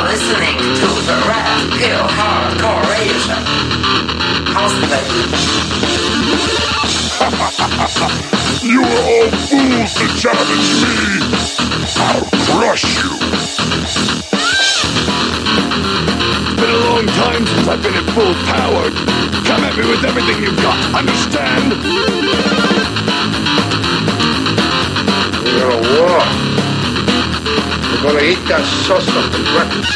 listening to the Red Pill Hardcore Radio Show. Hosted. You are all fools to challenge me! I'll crush you! It's been a long time since I've been at full power. Come at me with everything you've got, understand? We're gonna walk. We're gonna eat that salsa for breakfast.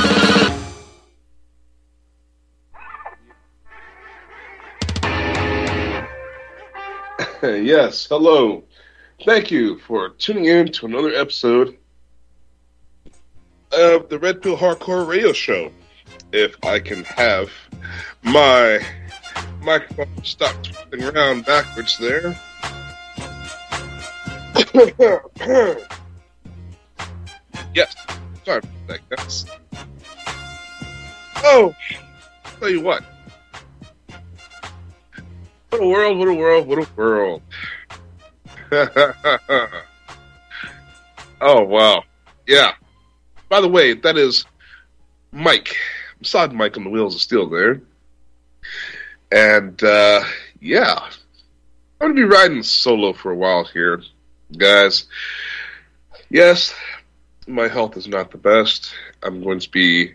Yes, hello. Thank you for tuning in to another episode of the Red Pill Hardcore Radio Show. If I can have my microphone stop twisting around backwards there. Yes, sorry about that, guys. Oh, I'll tell you what. What a world, what a world, what a world. Oh, wow. Yeah. By the way, that is Mike. Massage Mike on the Wheels of Steel there. And, yeah. I'm going to be riding solo for a while here, guys. Yes, my health is not the best. I'm going to be,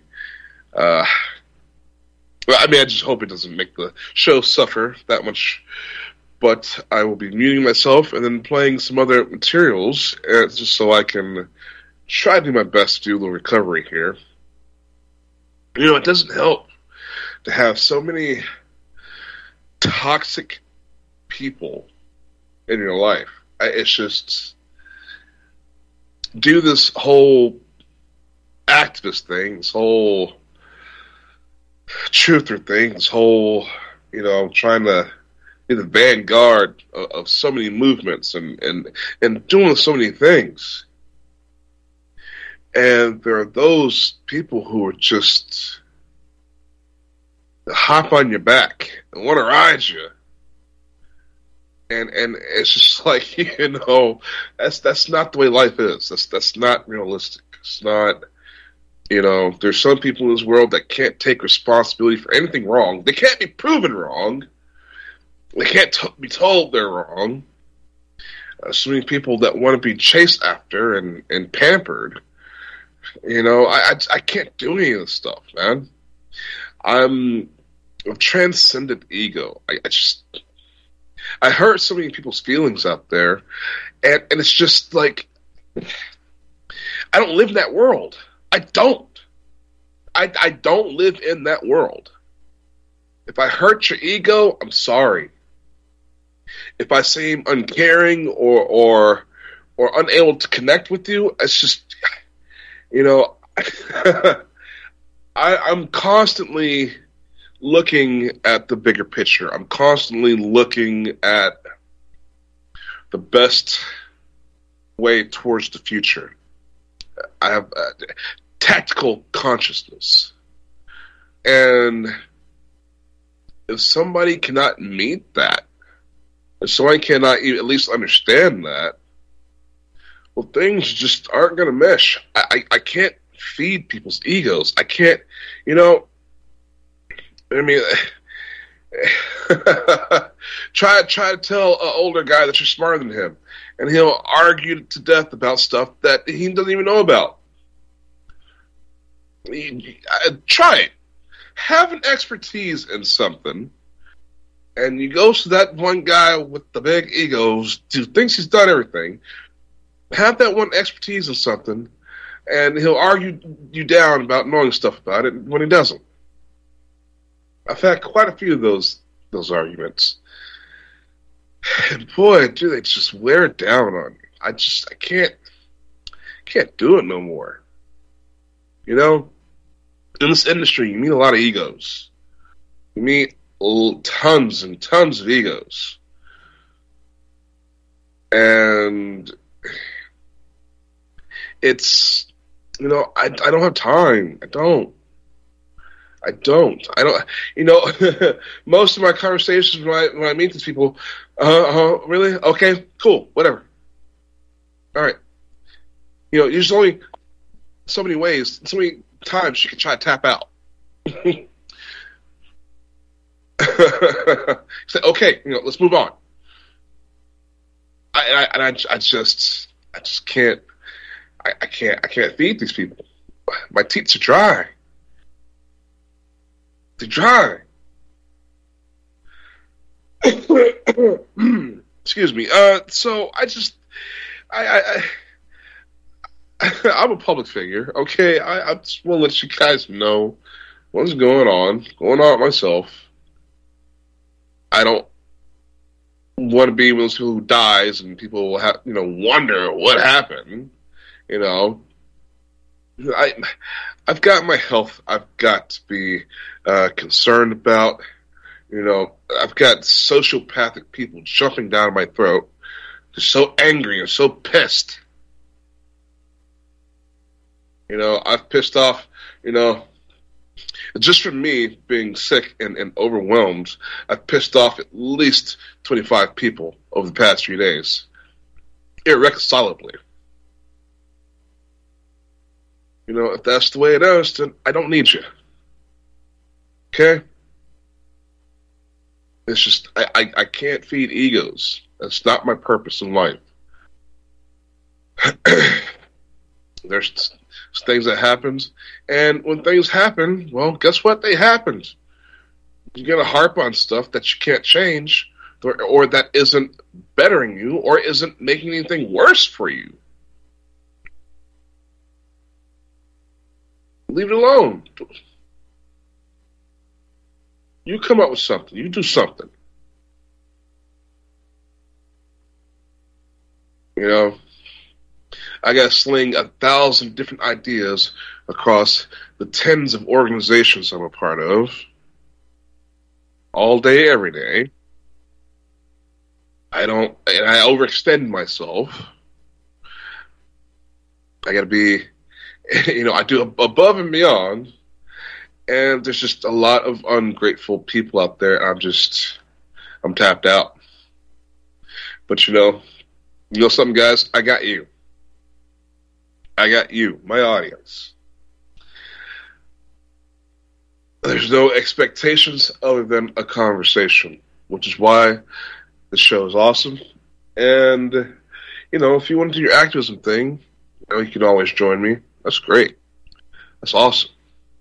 I just hope it doesn't make the show suffer that much. But I will be muting myself and then playing some other materials just so I can try to do my best to do the recovery here. You know, it doesn't help to have so many toxic people in your life. It's just do this whole activist thing, this whole truther thing, this whole, trying to be the vanguard of so many movements and doing so many things. And there are those people who are just hop on your back and want to ride you. And it's just like, that's not the way life is. That's not realistic. It's not, there's some people in this world that can't take responsibility for anything wrong. They can't be proven wrong. They can't be told they're wrong. So many people that want to be chased after and pampered. I can't do any of this stuff, man. I'm a transcendent ego. I hurt so many people's feelings out there, and it's just like, I don't live in that world. I don't. I don't live in that world. If I hurt your ego, I'm sorry. If I seem uncaring or unable to connect with you, it's just, I'm constantly looking at the bigger picture. I'm constantly looking at the best way towards the future. I have tactical consciousness. And if somebody cannot meet that, if somebody cannot even at least understand that, well, things just aren't going to mesh. I can't feed people's egos. I can't, try to tell an older guy that you're smarter than him, and he'll argue to death about stuff that he doesn't even know about. Try it. Have an expertise in something, and you go to that one guy with the big egos who thinks he's done everything. Have that one expertise in something, and he'll argue you down about knowing stuff about it when he doesn't. I've had quite a few of those arguments. And boy, do they just wear it down on me. I can't do it no more. In this industry, you meet a lot of egos. You meet tons and tons of egos. And it's, I don't have time. I don't. Most of my conversations when I meet these people, really? Okay, cool, whatever. All right. There's only so many ways, so many times she could try to tap out. Say, okay, let's move on. I just can't. I can't feed these people. My teats are dry. They're dry. Excuse me. So I'm a public figure. Okay, I just want to let you guys know what's going on myself. I don't want to be one of those people who dies and people will wonder what happened. I've got my health I've got to be concerned about. I've got sociopathic people jumping down my throat. They're so angry and so pissed. I've pissed off, just from me being sick and overwhelmed, I've pissed off at least 25 people over the past 3 days. Irreconcilably. If that's the way it is, then I don't need you. Okay? It's just, I can't feed egos. That's not my purpose in life. There's things that happens, and when things happen, well, guess what? They happened. You're going to harp on stuff that you can't change, or that isn't bettering you, or isn't making anything worse for you. Leave it alone. You come up with something. You do something. I got to sling 1,000 different ideas across the tens of organizations I'm a part of. All day, every day. I overextend myself. I got to be, I do above and beyond. And there's just a lot of ungrateful people out there. I'm tapped out. But something, guys? I got you. I got you, my audience. There's no expectations other than a conversation, which is why the show is awesome. And, if you want to do your activism thing, you can always join me. That's great. That's awesome.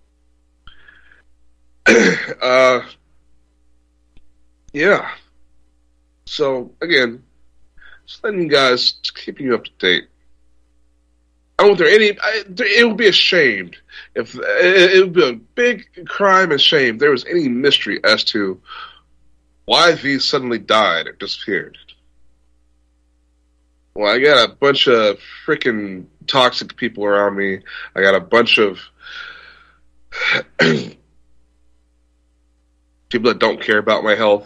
Yeah. So, again, just letting you guys, just keeping you up to date. I don't want it would be a shame if it would be a big crime and shame if there was any mystery as to why V suddenly died or disappeared. Well, I got a bunch of freaking toxic people around me. I got a bunch of people that don't care about my health.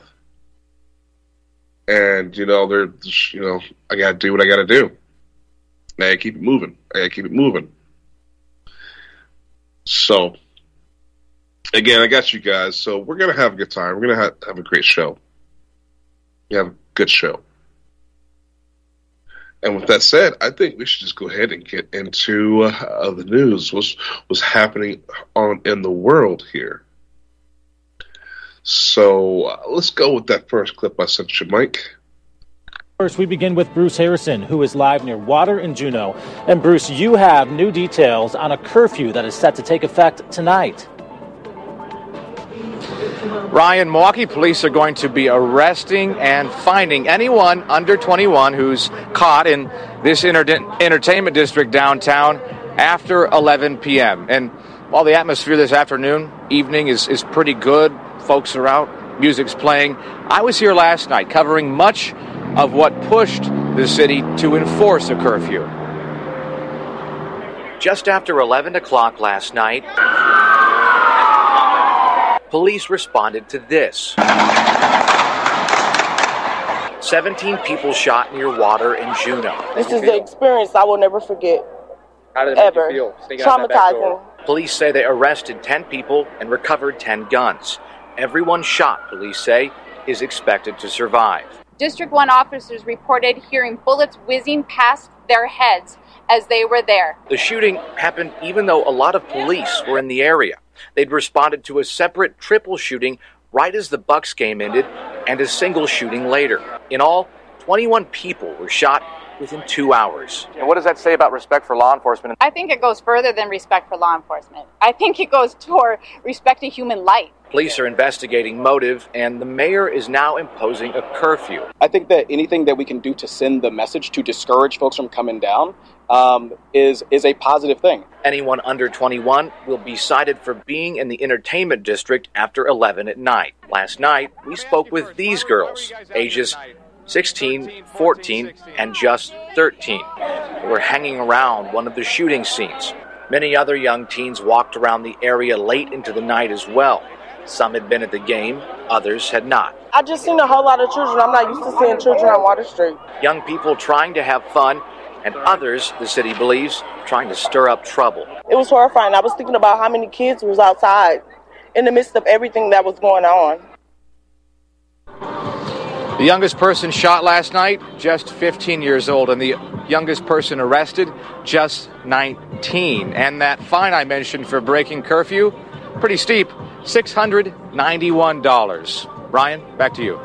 And, they're just, I gotta do what I gotta do. I gotta keep it moving. So, again, I got you guys. So we're gonna have a good time. We're gonna have a great show. We have a good show. And with that said, I think we should just go ahead and get into the news. What's happening in the world here. So let's go with that first clip I sent you, Mike. First, we begin with Bruce Harrison, who is live near Water in Juneau. And Bruce, you have new details on a curfew that is set to take effect tonight. Ryan, Milwaukee police are going to be arresting and finding anyone under 21 who's caught in this entertainment district downtown after 11 p.m. And while the atmosphere this evening is pretty good, folks are out, music's playing. I was here last night covering much of what pushed the city to enforce a curfew. Just after 11 o'clock last night, police responded to this. 17 people shot near Water in Juneau. This is the experience I will never forget. How did it ever. make you feel? Traumatizing. Police say they arrested 10 people and recovered 10 guns. Everyone shot, police say, is expected to survive. District 1 officers reported hearing bullets whizzing past their heads as they were there. The shooting happened even though a lot of police were in the area. They'd responded to a separate triple shooting right as the Bucks game ended and a single shooting later. In all, 21 people were shot within 2 hours. And what does that say about respect for law enforcement? I think it goes further than respect for law enforcement. I think it goes toward respecting human life. Police are investigating motive, and the mayor is now imposing a curfew. I think that anything that we can do to send the message to discourage folks from coming down is a positive thing. Anyone under 21 will be cited for being in the entertainment district after 11 at night. Last night, we spoke with these girls, ages 16, 14, and just 13. They were hanging around one of the shooting scenes. Many other young teens walked around the area late into the night as well. Some had been at the game, others had not. I just seen a whole lot of children. I'm not used to seeing children on Water Street. Young people trying to have fun, and others, the city believes, trying to stir up trouble. It was horrifying. I was thinking about how many kids was outside in the midst of everything that was going on. The youngest person shot last night, just 15 years old, and the youngest person arrested, just 19. And that fine I mentioned for breaking curfew, pretty steep, $691. Ryan, back to you.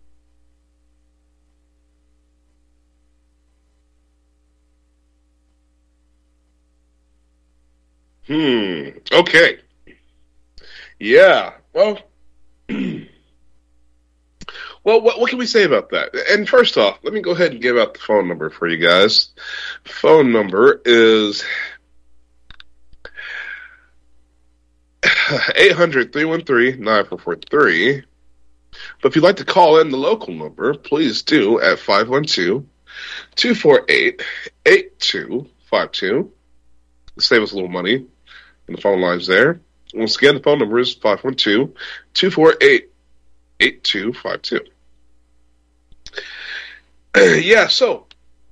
Okay. Yeah. Well, what can we say about that? And first off, let me go ahead and give out the phone number for you guys. Phone number is 800-313-9443. But if you'd like to call in the local number, please do at 512-248-8252. Save us a little money in the phone lines there. Once again, the phone number is 512-248-8252. Yeah, so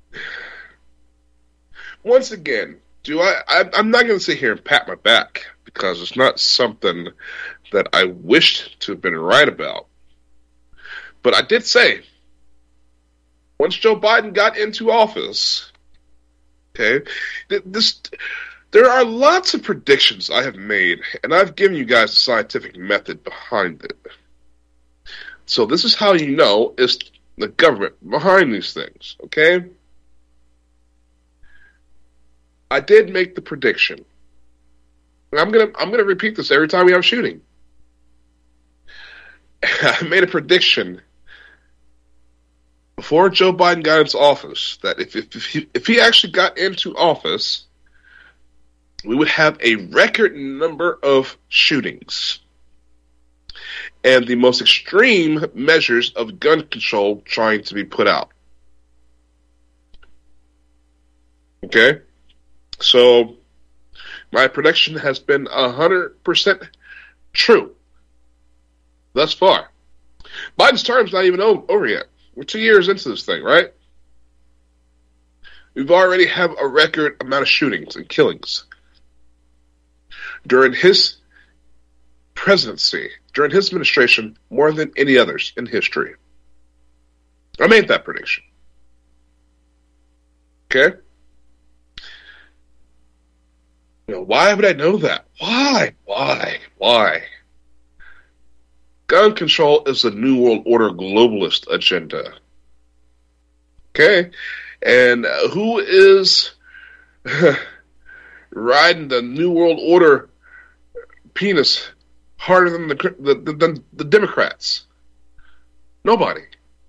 once again, I'm not going to sit here and pat my back because it's not something that I wished to have been right about. But I did say, once Joe Biden got into office, okay, there are lots of predictions I have made, and I've given you guys the scientific method behind it. So this is how you know it's the government behind these things, okay? I did make the prediction. And I'm gonna repeat this every time we have a shooting. I made a prediction before Joe Biden got into office that if he actually got into office, we would have a record number of shootings and the most extreme measures of gun control trying to be put out. Okay? So, my prediction has been 100% true thus far. Biden's term's not even over yet. We're 2 years into this thing, right? We've already have a record amount of shootings and killings during his presidency, during his administration, more than any others in history. I made that prediction. Okay? Why would I know that? Why? Gun control is the New World Order globalist agenda. Okay? And who is riding the New World Order penis harder than the Democrats? Nobody.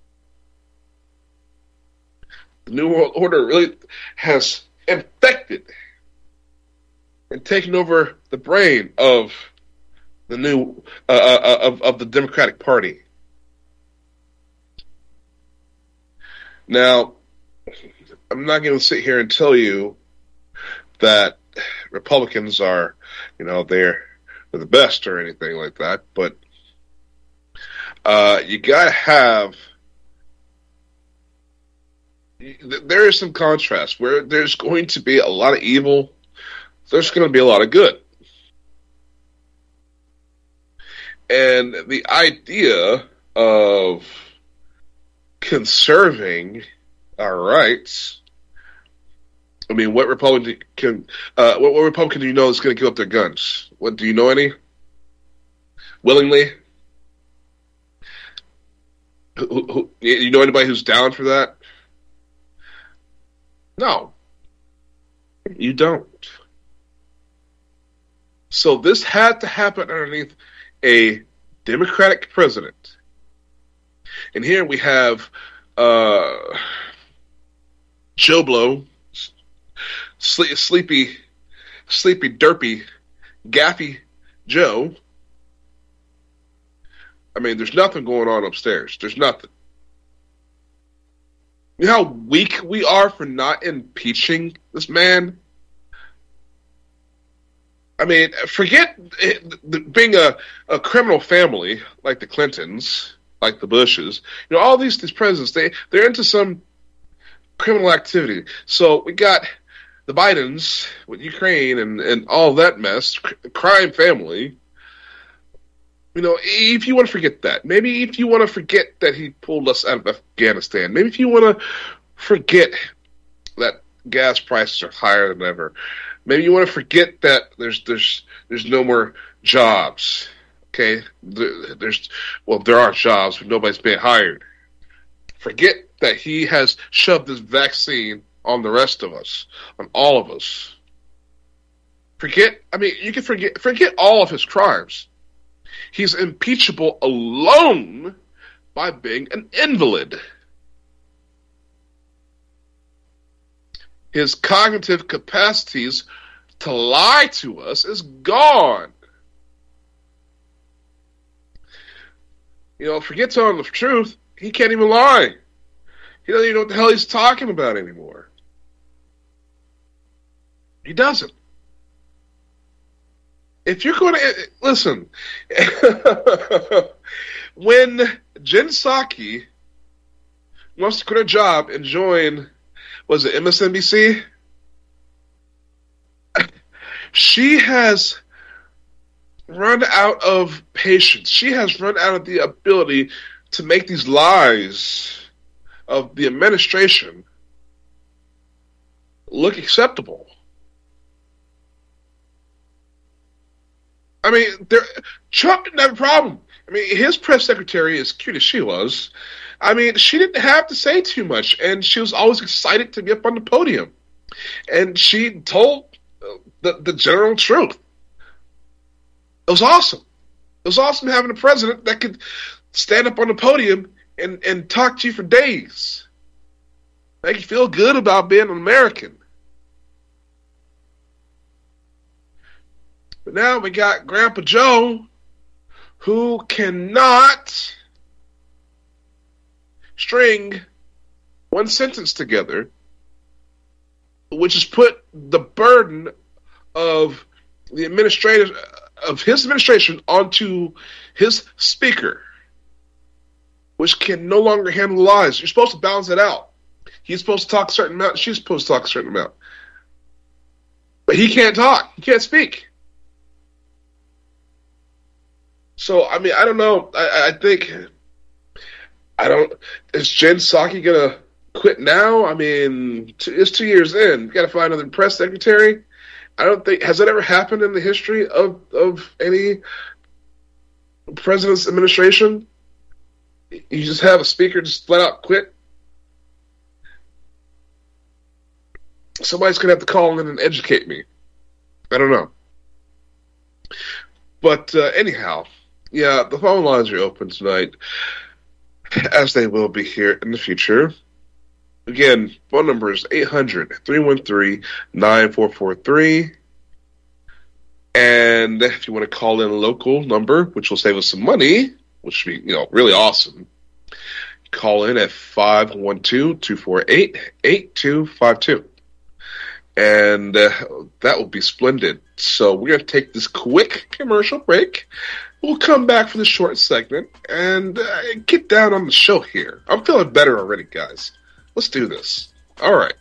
The New World Order really has infected and taken over the brain of the new of the Democratic Party. Now, I'm not going to sit here and tell you that Republicans are, they're the best or anything like that, but you gotta have. There is some contrast where there's going to be a lot of evil. There's going to be a lot of good. And the idea of conserving our rights I mean, what Republican what Republican do you know is going to give up their guns? What do you know any? Willingly? You know anybody who's down for that? No. You don't. So this had to happen underneath a Democratic president. And here we have Joe Blow, sleepy, derpy, gaffy Joe. I mean, there's nothing going on upstairs. There's nothing. You know how weak we are for not impeaching this man? I mean, forget being a criminal family like the Clintons, like the Bushes. You know, all these presidents, they're into some criminal activity. So we got the Bidens with Ukraine and all that mess, crime family. You know, if you want to forget that, maybe if you want to forget that he pulled us out of Afghanistan, maybe if you want to forget that gas prices are higher than ever, maybe you want to forget that there's no more jobs. Okay, there are jobs, but nobody's being hired. Forget that he has shoved this vaccine on the rest of us, on all of us. You can forget all of his crimes. He's impeachable alone by being an invalid. His cognitive capacities to lie to us is gone. You know, forget telling the truth. He can't even lie. He doesn't even know what the hell he's talking about anymore. He doesn't. If you're going to listen, when Jen Psaki wants to quit her job and join, was it MSNBC? She has run out of patience. She has run out of the ability to make these lies of the administration look acceptable. I mean, Trump didn't have a problem. I mean, his press secretary, as cute as she was, I mean, she didn't have to say too much, and she was always excited to be up on the podium. And she told the general truth. It was awesome. It was awesome having a president that could stand up on the podium and talk to you for days. Make you feel good about being an American. But now we got Grandpa Joe, who cannot string one sentence together, which has put the burden of his administration onto his speaker, which can no longer handle lies. You're supposed to balance it out. He's supposed to talk a certain amount, she's supposed to talk a certain amount. But he can't talk. He can't speak. So, I mean, I don't know. I think, is Jen Psaki going to quit now? I mean, it's 2 years in. You got to find another press secretary. I don't think, has that ever happened in the history of any president's administration? You just have a speaker just flat out quit? Somebody's going to have to call in and educate me. I don't know. But anyhow, yeah, the phone lines are open tonight, as they will be here in the future. Again, phone number is 800-313-9443. And if you want to call in a local number, which will save us some money, which would be, really awesome, call in at 512-248-8252. And that will be splendid. So we're going to take this quick commercial break. We'll come back for the short segment and get down on the show here. I'm feeling better already, guys. Let's do this. All right.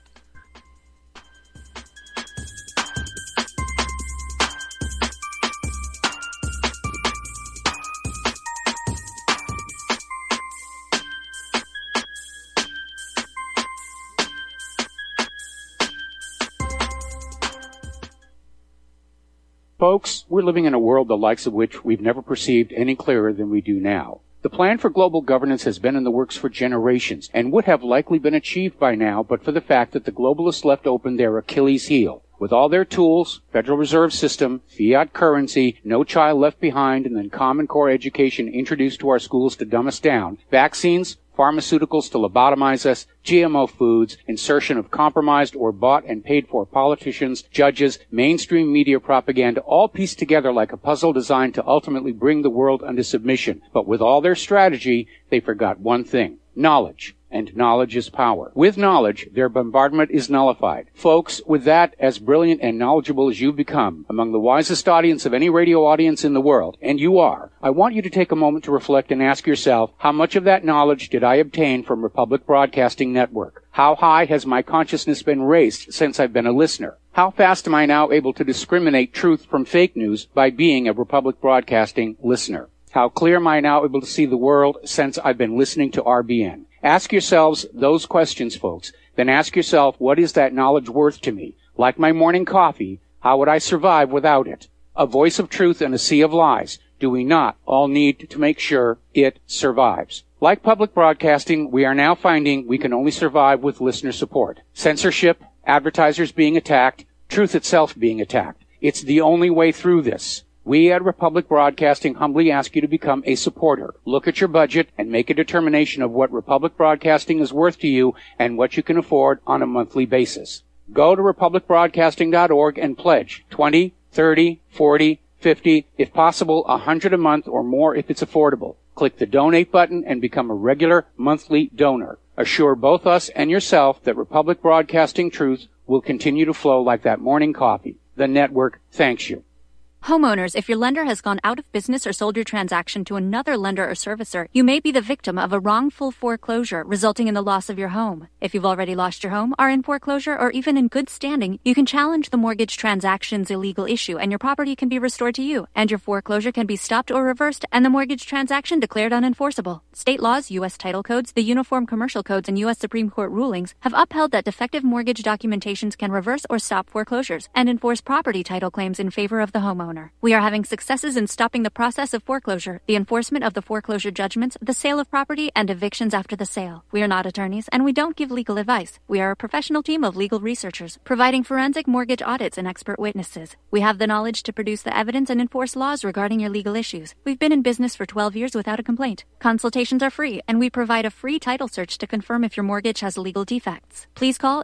Folks, we're living in a world the likes of which we've never perceived any clearer than we do now. The plan for global governance has been in the works for generations and would have likely been achieved by now but for the fact that the globalists left open their Achilles heel. With all their tools, Federal Reserve System, fiat currency, no child left behind, and then Common Core education introduced to our schools to dumb us down, vaccines, pharmaceuticals to lobotomize us, GMO foods, insertion of compromised or bought and paid for politicians, judges, mainstream media propaganda, all pieced together like a puzzle designed to ultimately bring the world under submission. But with all their strategy, they forgot one thing: knowledge. And knowledge is power. With knowledge, their bombardment is nullified. Folks, with that, as brilliant and knowledgeable as you've become, among the wisest audience of any radio audience in the world, and you are, I want you to take a moment to reflect and ask yourself, how much of that knowledge did I obtain from Republic Broadcasting Network? How high has my consciousness been raised since I've been a listener? How fast am I now able to discriminate truth from fake news by being a Republic Broadcasting listener? How clear am I now able to see the world since I've been listening to RBN? Ask yourselves those questions, folks. Then ask yourself, what is that knowledge worth to me? Like my morning coffee, how would I survive without it? A voice of truth in a sea of lies. Do we not all need to make sure it survives? Like public broadcasting, we are now finding we can only survive with listener support. Censorship, advertisers being attacked, truth itself being attacked. It's the only way through this. We at Republic Broadcasting humbly ask you to become a supporter. Look at your budget and make a determination of what Republic Broadcasting is worth to you and what you can afford on a monthly basis. Go to republicbroadcasting.org and pledge $20, $30, $40, $50, if possible, $100 a month or more if it's affordable. Click the donate button and become a regular monthly donor. Assure both us and yourself that Republic Broadcasting truth will continue to flow like that morning coffee. The network thanks you. Homeowners, if your lender has gone out of business or sold your transaction to another lender or servicer, you may be the victim of a wrongful foreclosure resulting in the loss of your home. If you've already lost your home, are in foreclosure, or even in good standing, you can challenge the mortgage transaction's illegal issue and your property can be restored to you, and your foreclosure can be stopped or reversed and the mortgage transaction declared unenforceable. State laws, U.S. title codes, the Uniform Commercial Codes, and U.S. Supreme Court rulings have upheld that defective mortgage documentations can reverse or stop foreclosures and enforce property title claims in favor of the homeowner. We are having successes in stopping the process of foreclosure, the enforcement of the foreclosure judgments, the sale of property, and evictions after the sale. We are not attorneys, and we don't give legal advice. We are a professional team of legal researchers, providing forensic mortgage audits and expert witnesses. We have the knowledge to produce the evidence and enforce laws regarding your legal issues. We've been in business for 12 years without a complaint. Consultations are free, and we provide a free title search to confirm if your mortgage has legal defects. Please call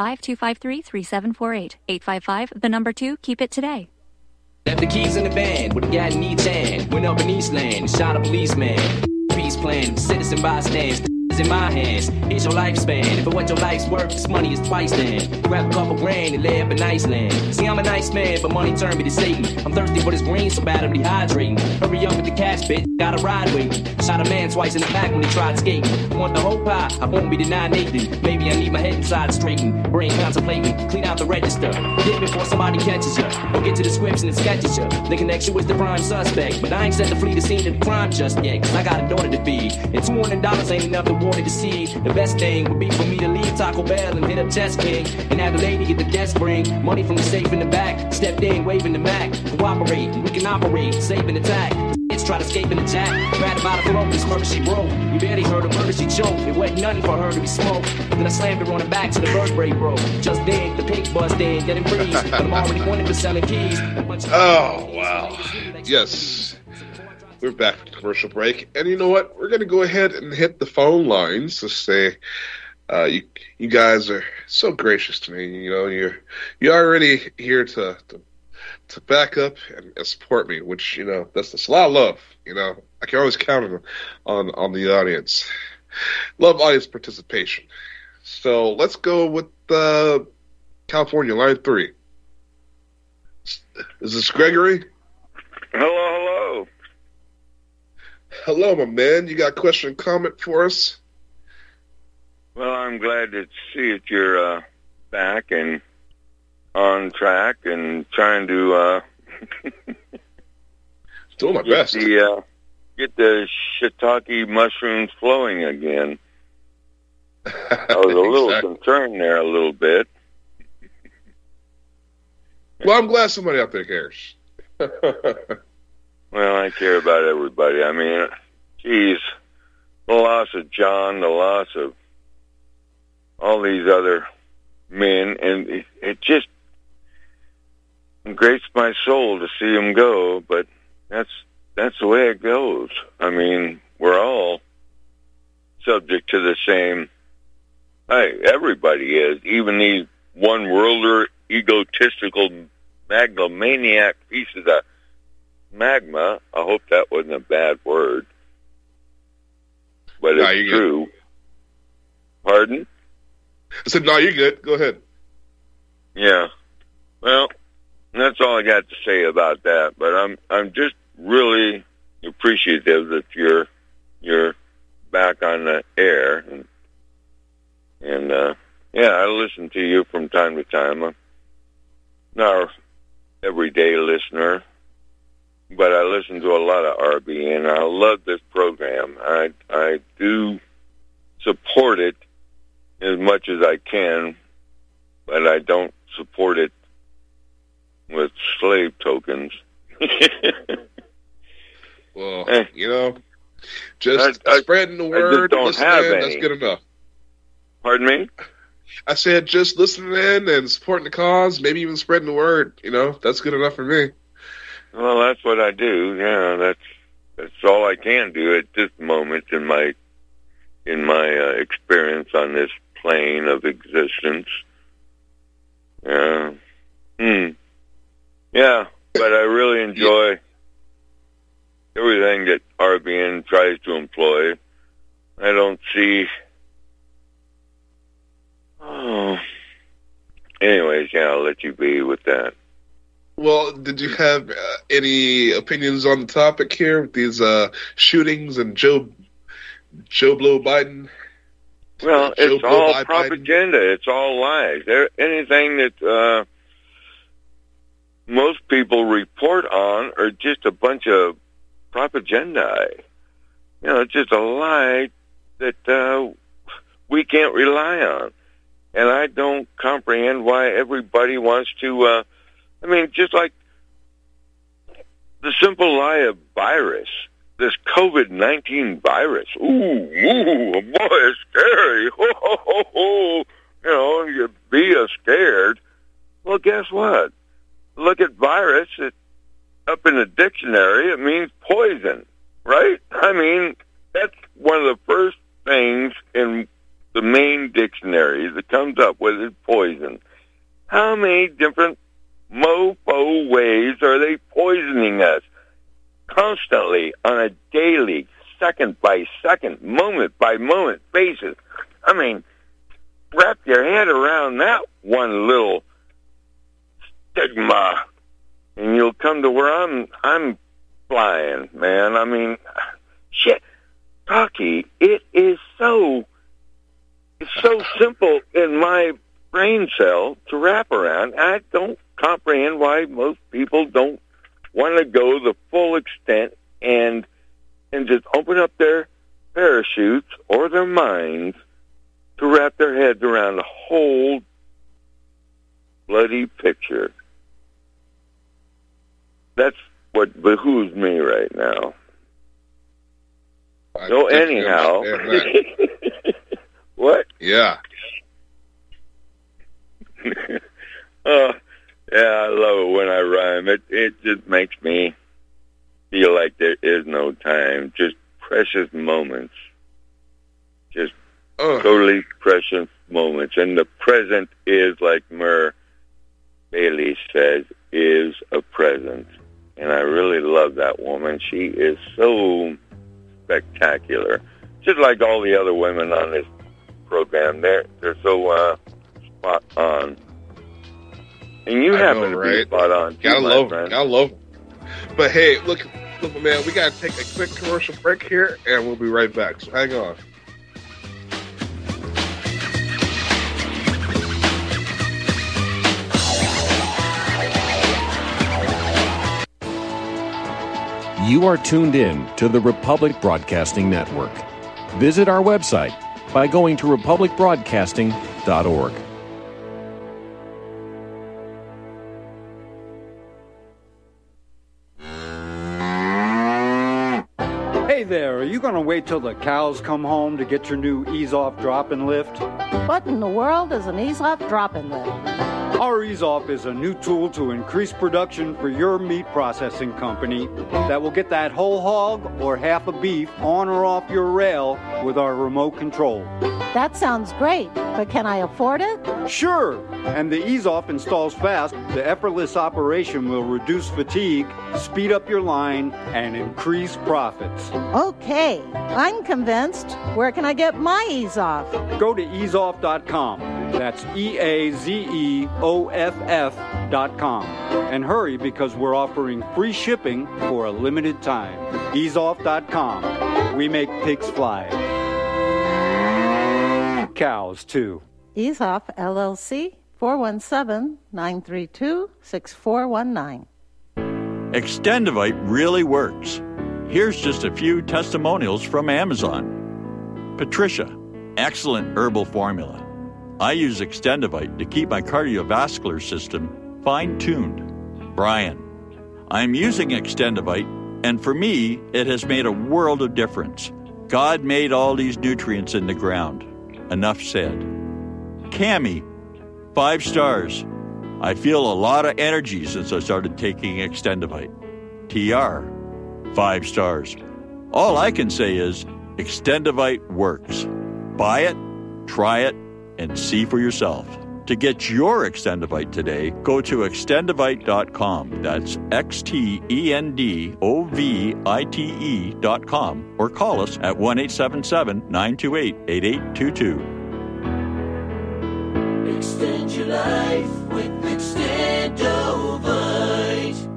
855-253-3748. 855, 2, keep it today. Left the keys in the van with a gat in each hand. Went up in Eastland, shot a policeman. Peace plan, citizen bystanders. In my hands, here's your lifespan. And for what your life's worth, this money is twice then. Grab a couple grand and lay up in Iceland. See, I'm a nice man, but money turned me to Satan. I'm thirsty for this green, so bad I'm dehydrating. Hurry up with the cash, bitch, got a ride waiting. Shot a man twice in the back when he tried skating. Want the whole pie, I won't be denied Nathan. Maybe I need my head inside straightened. Brain contemplating, clean out the register. Get before somebody catches ya. Don't get to the scripts and it sketches ya. They connect you with the prime suspect. But I ain't set to flee the scene of the crime just yet, cause I got a daughter to feed. And $200 ain't enough to water the seed. The best thing would be for me to leave Taco Bell and hit up Chess King and have the lady at the desk bring money from the safe in the back. Stepped in, waving the Mac. Cooperate, we can operate, save and attack. Bitch try to escape in the jack. Grab by the throat, this murder she broke. You barely heard her murder she choked. It wasn't nothing for her to be smoked. Then I slammed her on the back to the vertebrae broke. Just then, the pig bust in, getting freeze. But I'm already wanted for selling keys. Oh, wow. Yes. We're back from commercial break, and you know what? We're going to go ahead and hit the phone lines to say you guys are so gracious to me. You know, you're already here to back up and support me, which, you know, that's a lot of love. You know, I can always count on the audience. Love audience participation. So let's go with California, line 3. Is this Gregory? Hello. Hello, my man. You got a question, comment for us? Well, I'm glad to see that you're back and on track and trying to doing my best. Get the shiitake mushrooms flowing again. I was a little concerned there a little bit. Well, I'm glad somebody out there cares. Well, I care about everybody. I mean, geez, the loss of John, the loss of all these other men, and it just grates my soul to see them go, but that's the way it goes. I mean, we're all subject to the same. Hey, everybody is. Even these one-worlder, egotistical, megalomaniac pieces of magma. I hope that wasn't a bad word, but it's true. Good. Pardon? I said, no, you're good. Go ahead. Yeah. Well, that's all I got to say about that. But I'm just really appreciative that you're back on the air, and yeah, I listen to you from time to time. I'm not an everyday listener, but I listen to a lot of RBN. I love this program. I do support it as much as I can, but I don't support it with slave tokens. Well, you know, just spreading the word, that's good enough. Pardon me? I said just listening in and supporting the cause, maybe even spreading the word, you know, that's good enough for me. Well, that's what I do. Yeah, that's all I can do at this moment in my experience on this plane of existence. Yeah, but I really enjoy everything that RBN tries to employ. I don't see. Oh. Anyways, yeah, I'll let you be with that. Well, did you have any opinions on the topic here with these shootings and Joe Blow Biden? Well, it's all propaganda. Biden. It's all lies. Anything that most people report on are just a bunch of propaganda. You know, it's just a lie that we can't rely on. And I don't comprehend why everybody wants to, I mean, just like the simple lie of virus, this COVID-19 virus. Ooh, boy, it's scary. You know, you be scared. Well, guess what? Look at virus. It's up in the dictionary. It means poison, right? I mean, that's one of the first things in the main dictionary that comes up with is poison. How many different mofo ways are they poisoning us? Constantly, on a daily, second by second, moment by moment basis. I mean, wrap your head around that one little stigma, and you'll come to where I'm flying, man. I mean, shit, Talkie, it's so simple in my brain cell to wrap around. I don't comprehend why most people don't want to go the full extent and just open up their parachutes or their minds to wrap their heads around the whole bloody picture. That's what behooves me right now. So anyhow, what? Yeah. Yeah, I love it when I rhyme. It just makes me feel like there is no time. Just precious moments. Just totally precious moments. And the present is, like Mur Bailey says, is a present. And I really love that woman. She is so spectacular. Just like all the other women on this program. They're so spot on. And you happen to be spot on. Gotta love them. But hey, look, man, we gotta take a quick commercial break here, and we'll be right back. So hang on. You are tuned in to the Republic Broadcasting Network. Visit our website by going to republicbroadcasting.org. Hey there, are you going to wait till the cows come home to get your new ease-off drop-and lift? What in the world is an ease-off drop-and lift? Our ease-off is a new tool to increase production for your meat processing company that will get that whole hog or half a beef on or off your rail with our remote control. That sounds great, but can I afford it? Sure, and the ease-off installs fast. The effortless operation will reduce fatigue, speed up your line, and increase profits. Okay, I'm convinced. Where can I get my ease-off? Go to easeoff.com. That's EAZEOFF.com. And hurry because we're offering free shipping for a limited time. Easeoff.com. We make pigs fly. Cows, too. Ease-Off, LLC, 417-932-6419. Extendivite really works. Here's just a few testimonials from Amazon. Patricia, excellent herbal formula. I use Extendivite to keep my cardiovascular system fine-tuned. Brian, I'm using Extendivite, and for me, it has made a world of difference. God made all these nutrients in the ground. Enough said. Cammie, 5 stars. I feel a lot of energy since I started taking Extendivite. TR, 5 stars. All I can say is Extendivite works. Buy it, try it, and see for yourself. To get your Extendivite today, go to extendivite.com. That's XTENDOVITE.com or call us at 1-877-928-8822. Extend your life with Extendovite.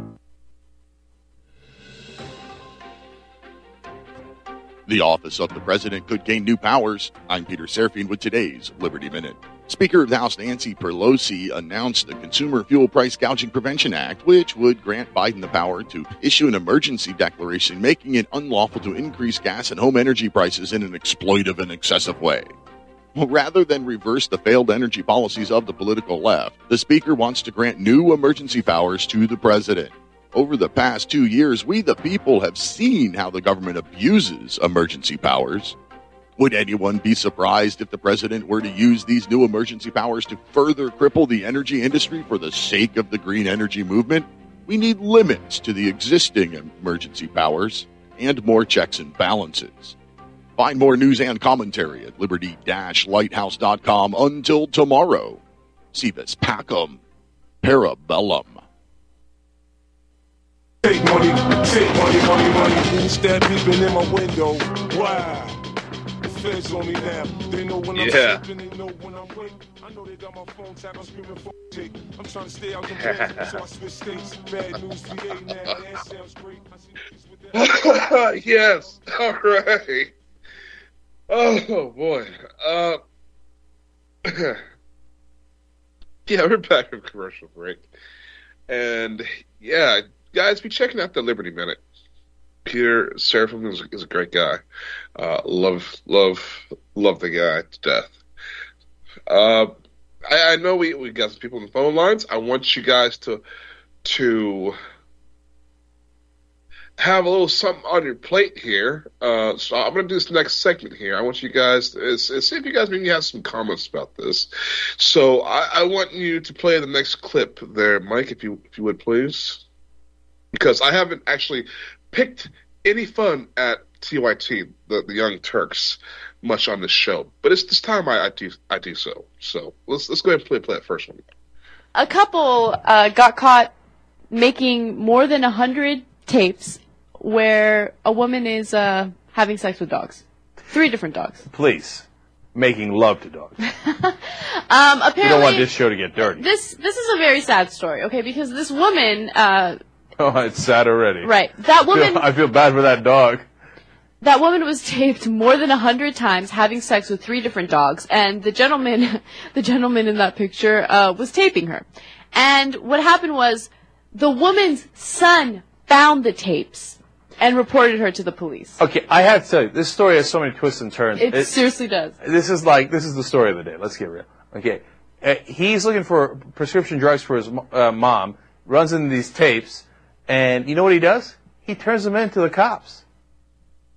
The office of the president could gain new powers. I'm Peter Serafine with today's Liberty Minute. Speaker of the House Nancy Pelosi announced the Consumer Fuel Price Gouging Prevention Act, which would grant Biden the power to issue an emergency declaration making it unlawful to increase gas and home energy prices in an exploitive and excessive way. Well, rather than reverse the failed energy policies of the political left, the Speaker wants to grant new emergency powers to the president. Over the past 2 years, we the people have seen how the government abuses emergency powers. Would anyone be surprised if the president were to use these new emergency powers to further cripple the energy industry for the sake of the green energy movement? We need limits to the existing emergency powers and more checks and balances. Find more news and commentary at liberty-lighthouse.com. Until tomorrow, Civis Pacem Parabellum. Take money, money. Instead, peeping in my window. Wow. The feds on me now. They know when I'm sleeping, they know when I'm awake. I know they got my phone tap, I'm screaming for take. I'm trying to stay out the bed, so I switch states. Bad news, VA, now that sounds great. Yes, all right. Oh, boy. Yeah, we're back from commercial break. And, yeah, guys, be checking out the Liberty Minute. Peter Serafine is a great guy. Love the guy to death. I know we got some people on the phone lines. I want you guys to have a little something on your plate here. So I'm going to do this next segment here. I want you guys to see if you guys maybe have some comments about this. So I want you to play the next clip there, Mike, if you would, please. Because I haven't actually picked any fun at TYT, the Young Turks, much on this show. But it's this time I do so. So let's go ahead and play that first one. A couple got caught making more than 100 tapes where a woman is having sex with dogs. 3 different dogs. Please. Making love to dogs. Apparently, we don't want this show to get dirty. This is a very sad story, okay? Because this woman... oh, it's sad already. Right. That woman... I feel bad for that dog. That woman was taped more than 100 times having sex with 3 different dogs, and the gentleman in that picture was taping her. And what happened was the woman's son found the tapes and reported her to the police. Okay, I have to tell you, this story has so many twists and turns. It seriously does. This is the story of the day. Let's get real. Okay, he's looking for prescription drugs for his mom, runs into these tapes, and you know what he does? He turns them in to the cops.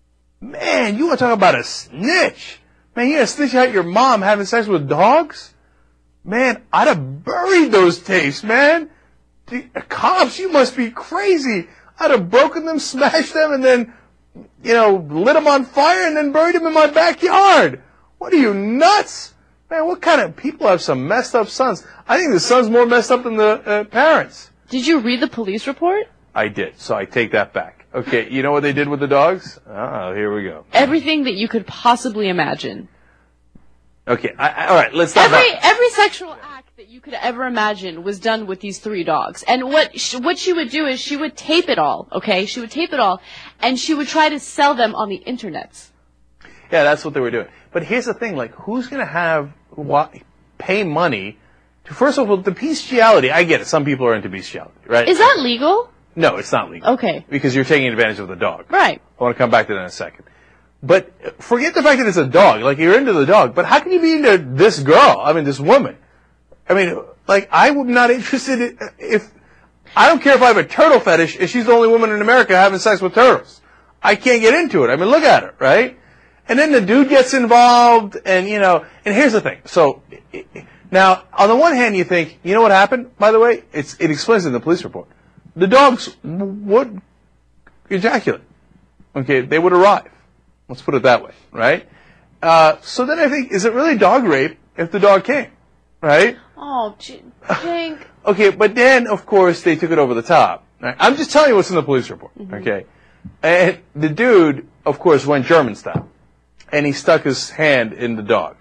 Man, you want to talk about a snitch? Man, you gonna snitch out your mom having sex with dogs? Man, I'd have buried those tapes, man. The cops, you must be crazy. I'd have broken them, smashed them, and then, lit them on fire and then buried them in my backyard. What are you, nuts? Man, what kind of people have some messed up sons? I think the son's more messed up than the parents. Did you read the police report? I did, so I take that back. Okay, you know what they did with the dogs? Oh, here we go. Everything that you could possibly imagine. Okay, all right, let's talk about... Every sexual act that you could ever imagine was done with these 3 dogs. And what she would do is she would tape it all, okay? She would tape it all, and she would try to sell them on the internet. Yeah, that's what they were doing. But here's the thing, who's going to pay money to, first of all, the bestiality? I get it. Some people are into bestiality, right? Is that legal? No, it's not legal. Okay. Because you're taking advantage of the dog. Right. I want to come back to that in a second. But forget the fact that it's a dog. You're into the dog. But how can you be into this girl? This woman? I'm not interested I don't care if I have a turtle fetish if she's the only woman in America having sex with turtles. I can't get into it. Look at her, right? And then the dude gets involved, and and here's the thing. So, now, on the one hand, you think, you know what happened, by the way? It explains in the police report. The dogs would ejaculate. Okay, they would arrive. Let's put it that way, right? So then I think, is it really dog rape if the dog came, right? Oh, Jink. Okay, but then, of course, they took it over the top. Right? I'm just telling you what's in the police report, okay? And the dude, of course, went German style. And he stuck his hand in the dog.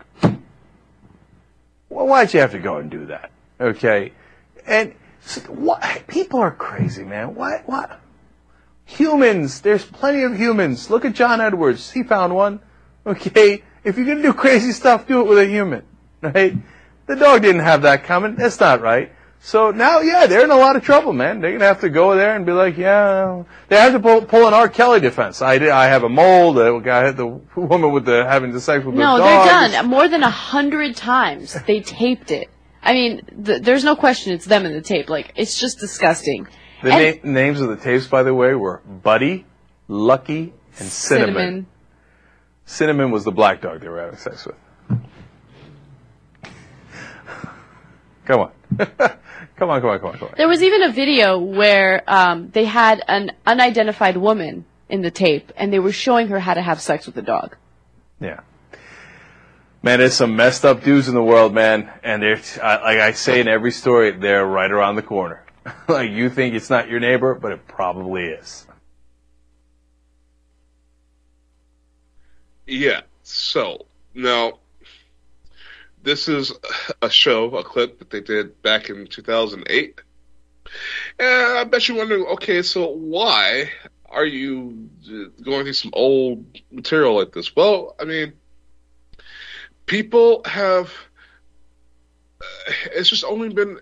Well, why'd you have to go and do that? Okay? And people are crazy, man. What? Humans. There's plenty of humans. Look at John Edwards. He found one. Okay? If you're going to do crazy stuff, do it with a human. Right? The dog didn't have that coming. That's not right. So now, they're in a lot of trouble, man. They're going to have to go there and be like, they have to pull an R. Kelly defense. I have a mole. The guy had the woman with having the sex with the dog. No, they're done. More than 100 times they taped it. There's no question it's them in the tape. It's just disgusting. The names of the tapes, by the way, were Buddy, Lucky, and Cinnamon. Cinnamon was the black dog they were having sex with. Come on. Come on. There was even a video where they had an unidentified woman in the tape, and they were showing her how to have sex with the dog. Yeah. Man, there's some messed up dudes in the world, man. And they're, like I say in every story, they're right around the corner. You think it's not your neighbor, but it probably is. Yeah. So, now, this is a clip that they did back in 2008. And I bet you're wondering, okay, so why are you going through some old material like this? Well, people have, it's just only been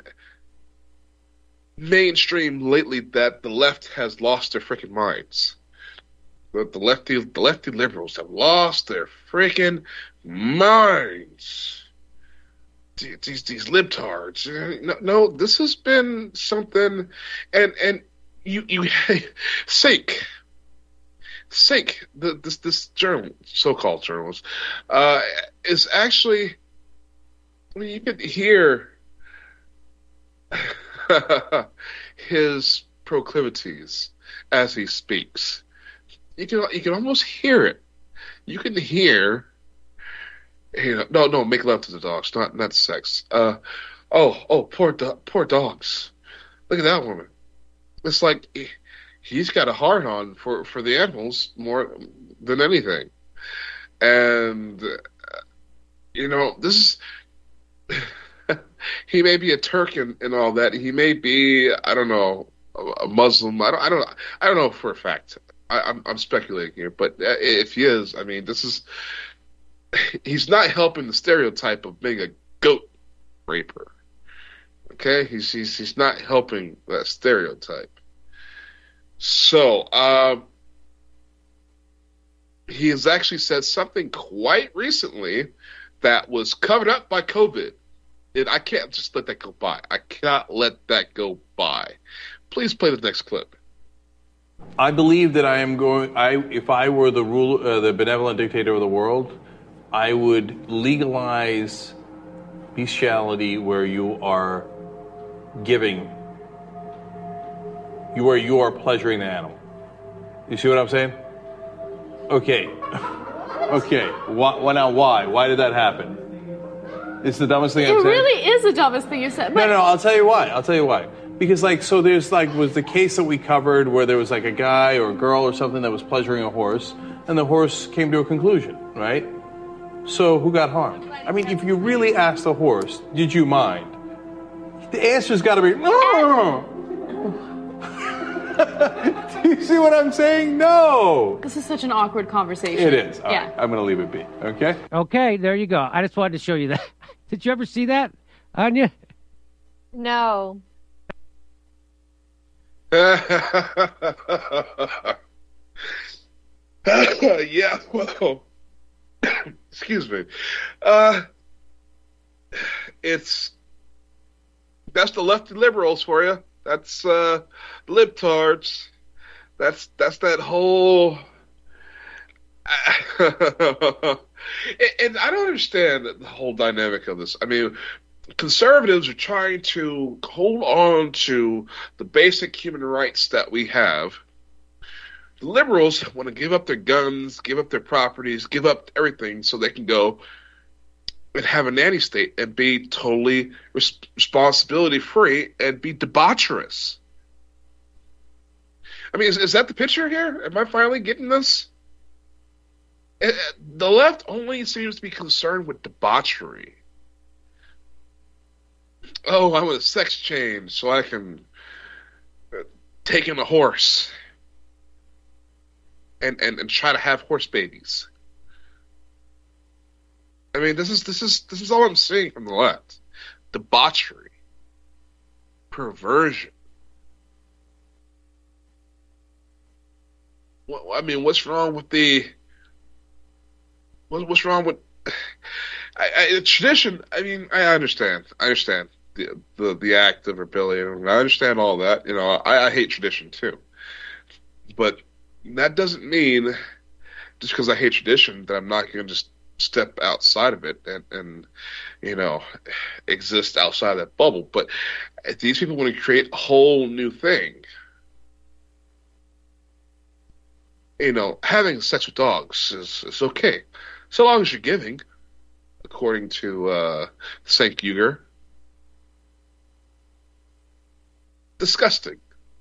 mainstream lately that the left has lost their freaking minds. The lefty liberals have lost their freaking minds. These libtards. No, this has been something, and you Sink, this journal, so-called journalist, is actually, you could hear his proclivities as he speaks. You can almost hear it. You can hear. No, make love to the dogs, not sex. Poor dogs. Look at that woman. It's like he's got a hard on for the animals more than anything, and this is. He may be a Turk and all that. He may be, I don't know, a Muslim. I don't know for a fact. I'm speculating here, but if he is, this is. He's not helping the stereotype of being a goat raper. Okay, he's not helping that stereotype. So he has actually said something quite recently that was covered up by COVID, and I can't just let that go by. I cannot let that go by. Please play the next clip. I believe that if I were the benevolent dictator of the world, I would legalize bestiality where you are giving, where you are pleasuring the animal. You see what I'm saying? Okay. Now why? Why did that happen? It's the dumbest thing I've said. It really is the dumbest thing you've said. No, I'll tell you why. Because was the case that we covered where there was like a guy or a girl or something that was pleasuring a horse, and the horse came to a conclusion, right? So who got harmed? I mean, if you really asked the horse, did you mind? The answer's got to be no. Do you see what I'm saying? No. This is such an awkward conversation. It is. All yeah. right, I'm going to leave it be. Okay? Okay, there you go. I just wanted to show you that. Did you ever see that, Anya? No. Yeah, well, excuse me. That's the lefty liberals for you. That's libtards. That's that whole. And I don't understand the whole dynamic of this. I mean, conservatives are trying to hold on to the basic human rights that we have. The liberals want to give up their guns, give up their properties, give up everything so they can go and have a nanny state and be totally responsibility free and be debaucherous. I mean, is that the picture here? Am I finally getting this? The left only seems to be concerned with debauchery. Oh, I want a sex change so I can take in a horse and try to have horse babies. I mean, this is all I'm seeing from the left: debauchery, perversion. I mean, what's wrong with what's wrong with tradition? I mean, I understand the act of rebellion. I understand all that. You know, I hate tradition too, but that doesn't mean just because I hate tradition that I'm not going to just step outside of it and you know, exist outside that bubble. But if these people want to create a whole new thing, you know, having sex with dogs is okay, so long as you're giving, according to St. Guger. Disgusting.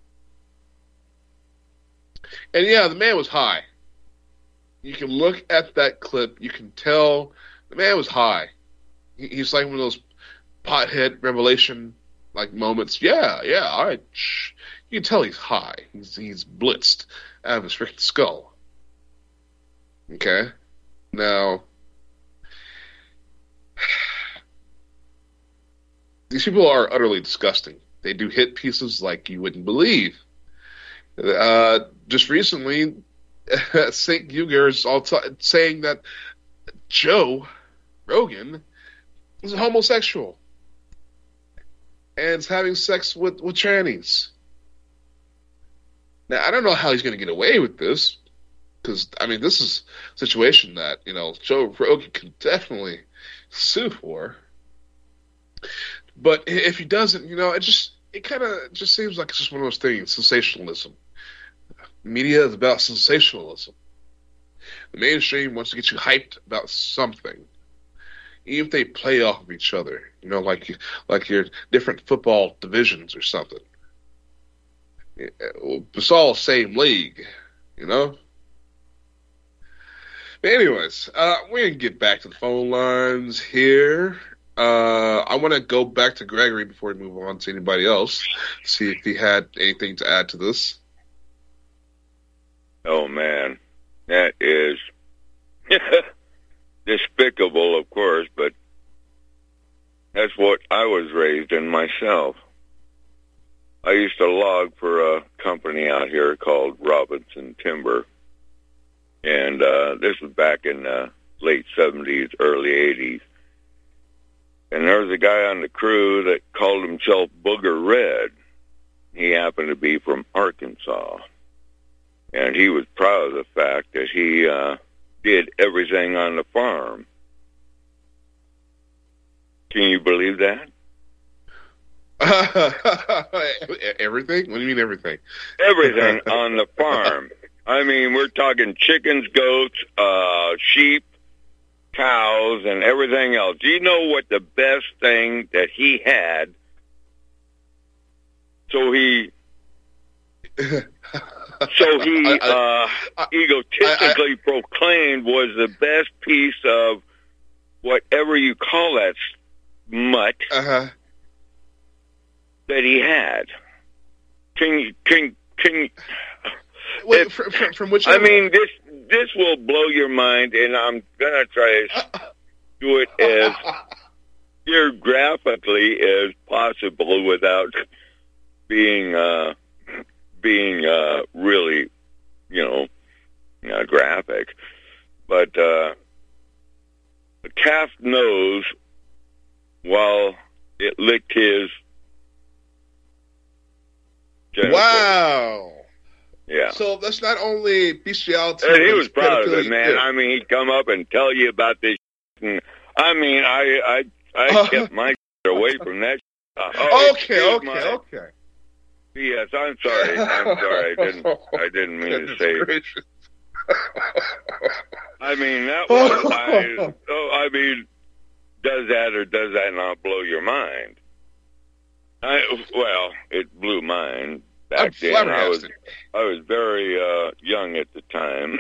And yeah, the man was high. You can look at that clip, you can tell the man was high. He's like one of those pothead revelation like moments. Yeah, all right. Shh. You can tell he's high. He's blitzed out of his freaking skull. Okay? Now, these people are utterly disgusting. They do hit pieces like you wouldn't believe. Just recently, St. Guger is saying that Joe Rogan is a homosexual and is having sex with trannies. Now, I don't know how he's going to get away with this, because, I mean, this is a situation that, you know, Joe Rogan can definitely sue for. But if he doesn't, you know, it kind of just seems like it's just one of those things, sensationalism. Media is about sensationalism. The mainstream wants to get you hyped about something, even if they play off of each other, you know, like your different football divisions or something. It's all the same league, you know? But anyways, we're going to get back to the phone lines here. I want to go back to Gregory before we move on to anybody else, see if he had anything to add to this. Oh, man. That is despicable, of course, but that's what I was raised in myself. I used to log for a company out here called Robinson Timber, and this was back in the late 70s, early 80s. And there was a guy on the crew that called himself Booger Red. He happened to be from Arkansas. And he was proud of the fact that he did everything on the farm. Can you believe that? Everything? What do you mean everything? Everything on the farm. I mean, we're talking chickens, goats, sheep, cows, and everything else. Do you know what the best thing that he had? So he egotistically proclaimed was the best piece of whatever you call that mutt that he had. Can you? Wait, from which? I mean, this will blow your mind, and I'm gonna try to do it as graphically as possible without being really, graphic. But the calf knows while it licked his genital. Wow. Yeah. So that's not only bestiality. And he was proud of it, man. I mean, he'd come up and tell you about this. And, I mean, I kept my away from that. Okay. Yes, I'm sorry. I didn't mean to say. I mean, that was. I mean, does that or does that not blow your mind? Well, it blew mine back then. I was very young at the time.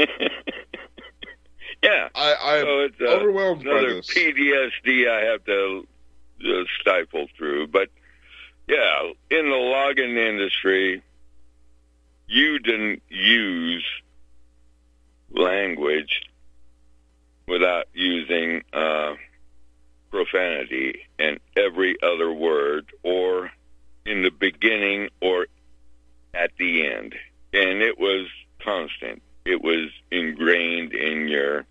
Yeah, I'm overwhelmed by this. PTSD I have to stifle through, but. Yeah, in the logging industry, you didn't use language without using profanity in every other word, or in the beginning or at the end. And it was constant. It was ingrained in your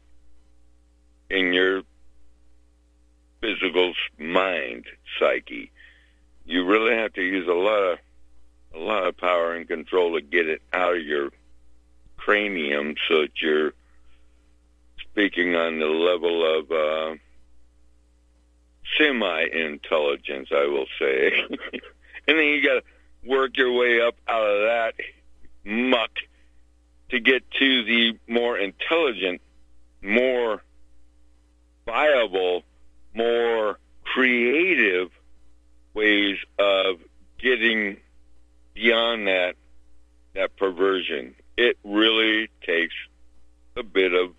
physical mind, psyche. You really have to use a lot of power and control to get it out of your cranium, so that you're speaking on the level of semi-intelligence, I will say. And then you got to work your way up out of that muck to get to the more intelligent, more viable, more creative ways of getting beyond that perversion. It really takes a bit of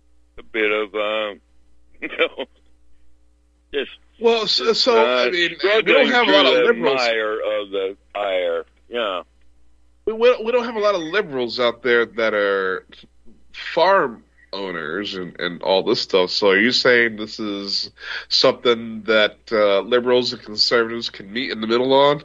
just. Well, I mean, we don't have a lot of liberals. Mire of the ire, yeah. We don't have a lot of liberals out there that are farm owners and all this stuff. So are you saying this is something that liberals and conservatives can meet in the middle on?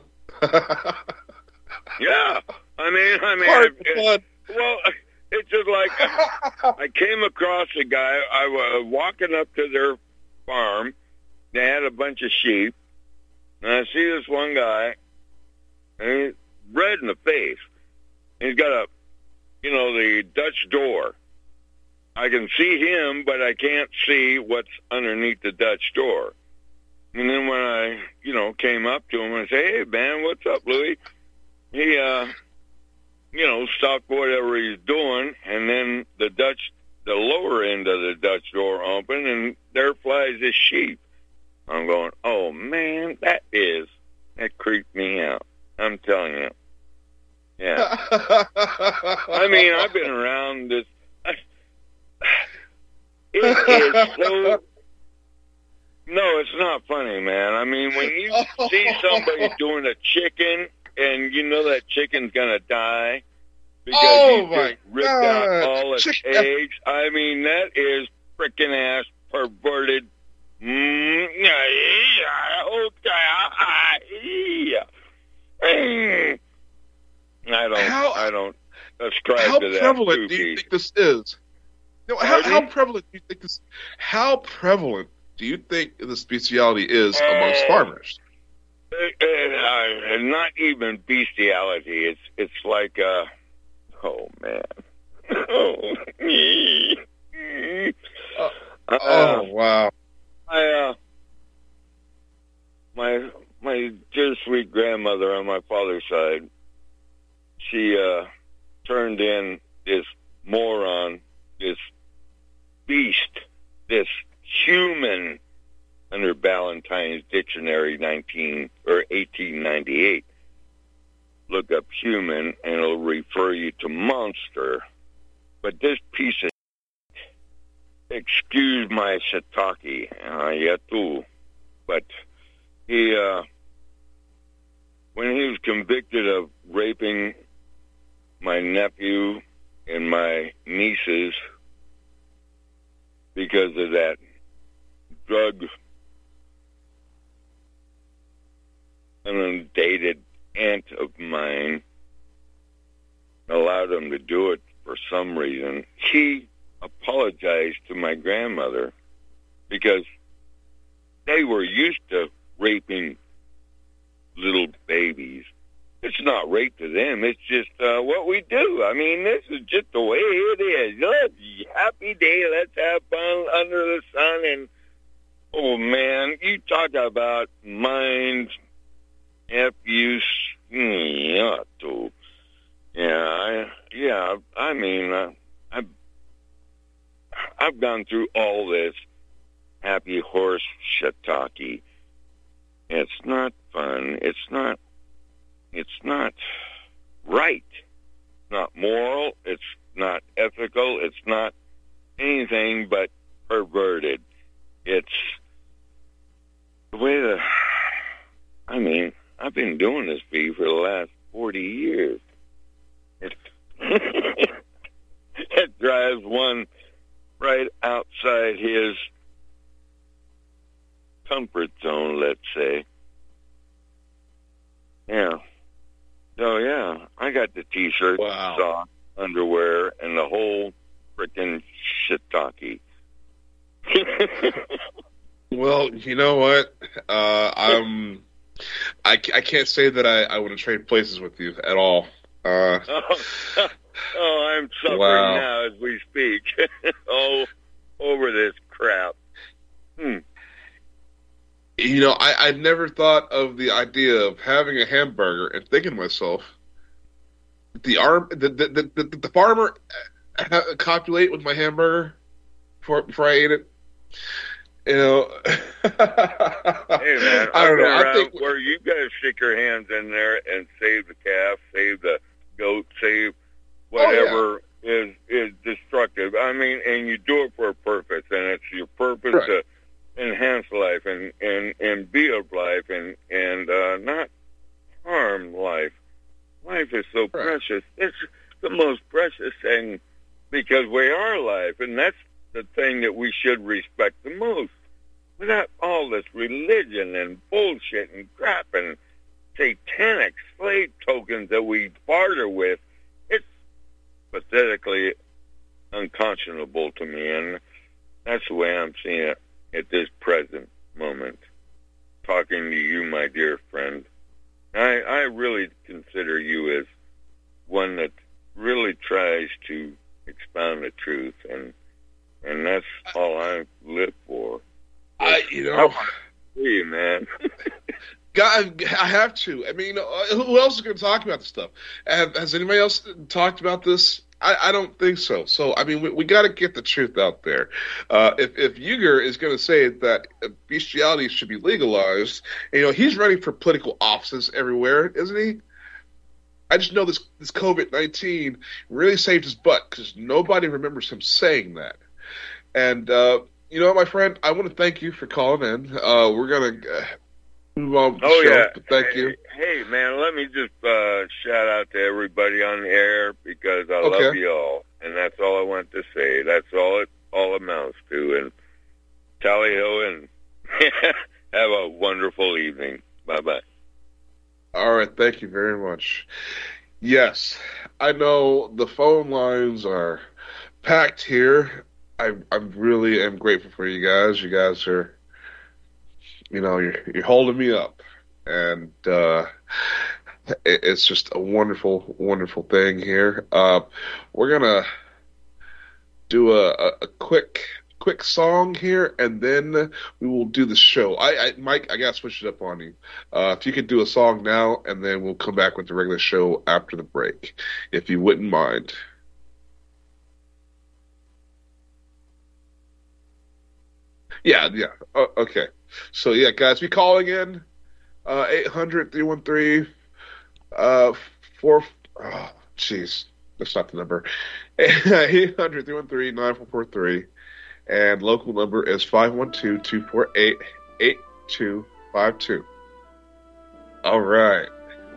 Yeah, I mean, well, it's just like I came across a guy. I was walking up to their farm. They had a bunch of sheep, and I see this one guy, and he's red in the face. He's got the Dutch door. I can see him, but I can't see what's underneath the Dutch door. And then when I, came up to him and said, "Hey, man, what's up, Louis?" He, stopped whatever he's doing, and then the lower end of the Dutch door opened, and there flies this sheep. I'm going, oh, man, that creeped me out. I'm telling you. Yeah. I mean, I've been around this. It is so. No, it's not funny, man. I mean, when you see somebody doing a chicken and you know that chicken's gonna die because you just ripped out all its eggs, I mean, that is frickin' ass perverted. I don't ascribe to that. How prevalent do you think this is? No, how prevalent do you think this? How prevalent do you think this bestiality is amongst farmers? Not even bestiality. It's like Oh, man. Oh, wow. My dear sweet grandmother on my father's side, she turned in this moron, this beast, this human under Ballantyne's Dictionary 1898. Look up human and it'll refer you to monster. But this piece of excuse my shiitake, yeah too. But he, when he was convicted of raping my nephew and my nieces because of that drug inundated aunt of mine, allowed him to do it for some reason. He apologized to my grandmother because they were used to raping little babies. It's not rape to them. It's just what we do. I mean, this is just the way it is. Look, happy day. Let's have fun under the sun. And, oh, man, you talk about minds, F-use, yeah, too. Yeah, I mean, I've gone through all this happy horse shiitake. It's not fun. It's not right. It's not moral. It's not ethical. It's not anything but perverted. It's the way I mean, I've been doing this for the last 40 years. It drives one right outside his comfort zone, let's say. Yeah. So, yeah, I got the T-shirt, socks, underwear, and the whole frickin' shiitake. Well, you know what? I can't say that I want to trade places with you at all. I'm suffering now as we speak. Over this crap. You know, I never thought of the idea of having a hamburger and thinking to myself, the farmer copulate with my hamburger before I ate it. You know, hey man, I don't know. I think where you guys stick your hands in there and save the calf, save the goat, save whatever is destructive. I mean, and you do it for a purpose, and it's your purpose to enhance life and be of life and not harm life. Life is so precious. It's the most precious thing because we are life, and that's the thing that we should respect the most. Without all this religion and bullshit and crap and satanic slave tokens that we barter with, it's pathetically unconscionable to me, and that's the way I'm seeing it at this present moment. Talking to you, my dear friend, I really consider you as one that really tries to expound the truth, and that's all I live for. You know, see, man. God, I have to. I mean, who else is going to talk about this stuff? Has anybody else talked about this? I don't think so. So, I mean, we got to get the truth out there. If Uyghur is going to say that bestiality should be legalized, you know, he's running for political offices everywhere, isn't he? I just know this COVID-19 really saved his butt because nobody remembers him saying that. And, you know, my friend, I want to thank you for calling in. We're going to move on with the show. Yeah. But thank you. Hey, man, let me just shout out to everybody on the air because I love you all. And that's all I want to say. That's all it all amounts to. And tally-ho and have a wonderful evening. Bye-bye. All right, thank you very much. Yes, I know the phone lines are packed here. I really am grateful for you guys. You guys are, you know, you're holding me up, and it's just a wonderful, wonderful thing here. We're gonna do a quick song here, and then we will do the show. Mike, I gotta switch it up on you. If you could do a song now, and then we'll come back with the regular show after the break, if you wouldn't mind. Yeah. Okay. So yeah, guys, be calling in 800-313 4. Oh, jeez, that's not the number. 800-313-9443, and local number is 512-248-8252. All right.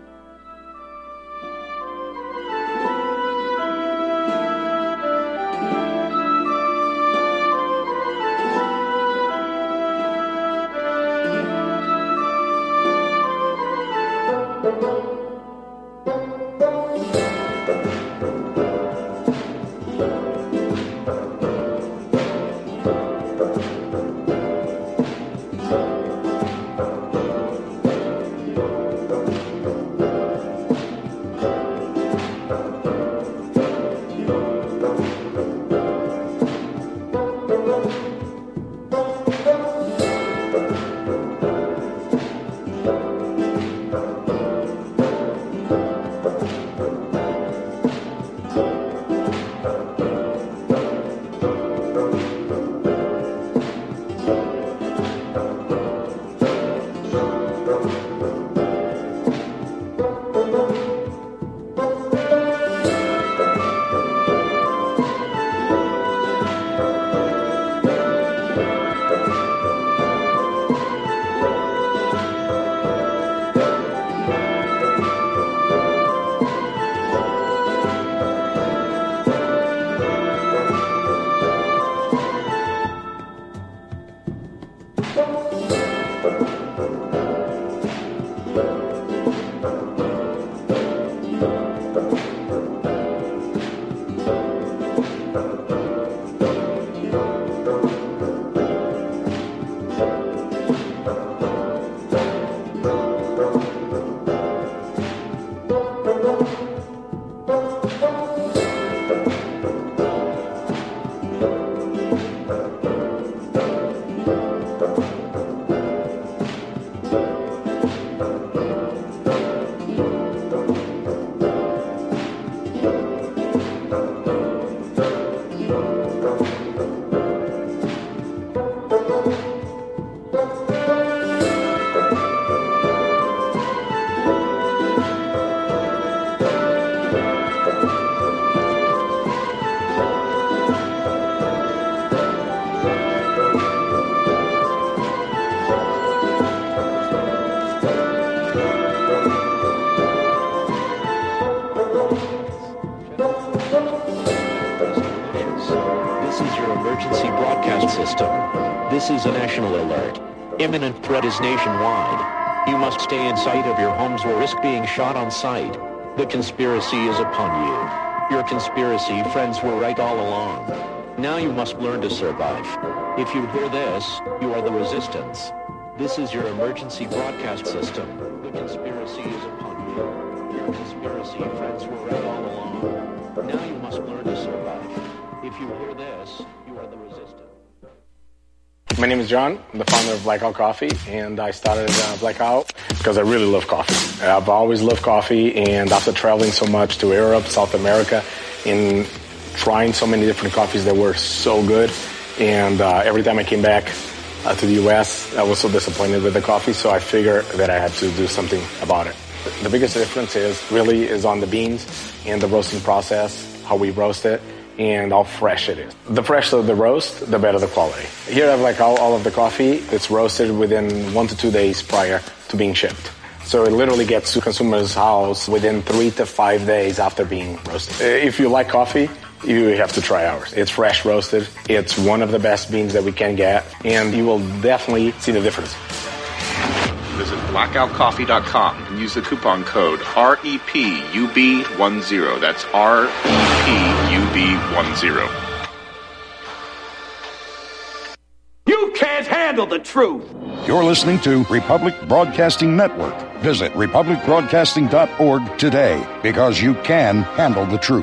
This is a national alert. Imminent threat is nationwide. You must stay in sight of your homes or risk being shot on sight. The conspiracy is upon you. Your conspiracy friends were right all along. Now you must learn to survive. If you hear this, you are the resistance. This is your emergency broadcast system. The conspiracy is upon you. Your conspiracy friends were right all along. Now you must learn to survive. If you hear this, you are the resistance. My name is John. I'm the founder of Blackout Coffee, and I started Blackout because I really love coffee. I've always loved coffee, and after traveling so much to Europe, South America, and trying so many different coffees that were so good, and every time I came back to the U.S., I was so disappointed with the coffee, so I figured that I had to do something about it. The biggest difference is on the beans and the roasting process, how we roast it, and how fresh it is. The fresher the roast, the better the quality. Here I have like all of the coffee. It's roasted within 1 to 2 days prior to being shipped. So it literally gets to consumer's house within 3 to 5 days after being roasted. If you like coffee, you have to try ours. It's fresh roasted. It's one of the best beans that we can get, and you will definitely see the difference. Visit blackoutcoffee.com and use the coupon code REPUB10. That's REPUB10. You can't handle the truth. You're listening to Republic Broadcasting Network Visit republicbroadcasting.org today, because you can handle the truth.